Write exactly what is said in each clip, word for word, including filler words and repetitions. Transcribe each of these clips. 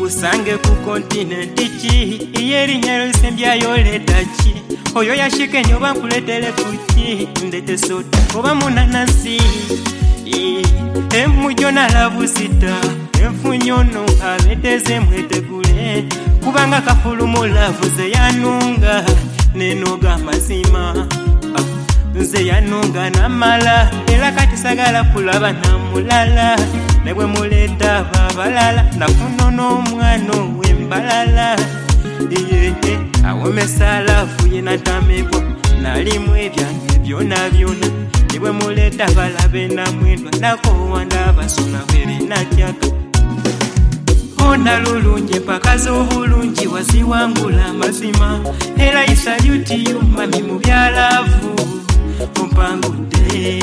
nkusange ku kontinenti ki iyerinnya lusembyayo letachi oyo yashike nyoba nkuletere kuki ndete soda oba munanasi emujo nalabusita enfunyono abeteze mwetegule kubanga kafulumula vuze yanunga nenoga mazima nze yanunga namala era kati sagala kulaba namulala nebwe muleta babalala nafuna n'omwana w'embalala yeye awomesala fuye natamekwa nalimu ebyange byona byona nebwe muleta balabe namwendwa nako wanda basula bwere natyaka ona lulungi mpaka z'obulungi waziwangula mazima era isaluti yo mami mu byalavu ompangudde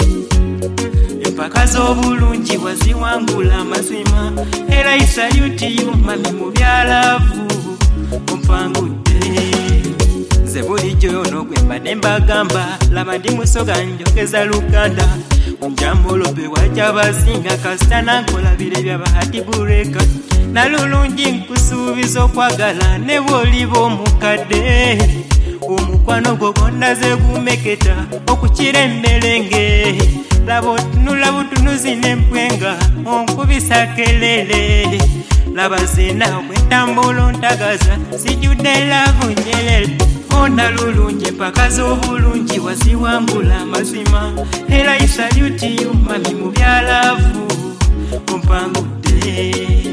empaka z'obulungi waziwangula mazima era isaluti yo mami mu byalavu ompangudde nze bulijjo yono gwe mbadde mbagamba laba ndi musoga njogeza luganda njambolobe wajja basinga kasita nankolabire byabahati bureka nalulungi nkusuubiza okwagala ne bw'oliba omukadde omukwano gwo gwonna ze gumeketa okukira emmerenge laba otunula butunuzi n'empwenga onkubisa kelele laba zena bwentambula ontagaza sijjudde laavu nyerere ona lulungi empaka z'obulungi waziwangula mazima era isaluti yo mami mu byalavu ompangudde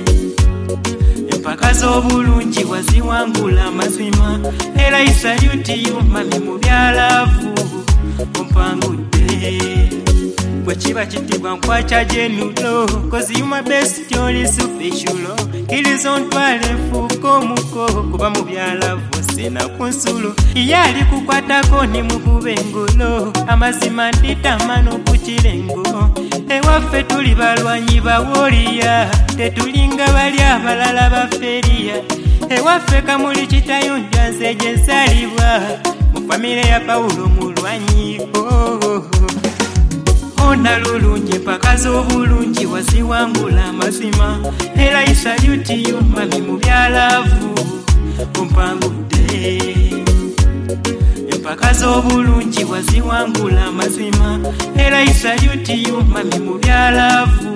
empaka z'obulungi waziwangula mazima era isaluti yo mami mu byalavu ompangudde bwe kiba kitibwa nkwacha jenulo cause you my best jolly supeshulo kirizo ntwale nfuuko muko kuba mu byalavu sena kunsulo yali kukwatako ne mukube engolo amazima nditamano ku kirengo ewaffe tuli balwanyi bawoliya tetulinga bali abalala baferiya ewaffe kamuli kitayonja nze gye nsalibwa mu famire ya Pawulo mulwanyi oh. Ona lulungi empaka z'obulungi waziwangula mazima era isaluti yo mami mu byalavu ompangudde empaka z'obulungi waziwangula mazima era isaluti yo mami mu byalavu